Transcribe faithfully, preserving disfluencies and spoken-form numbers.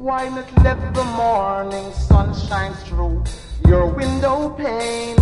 Why not let the morning sun shine through your window pane?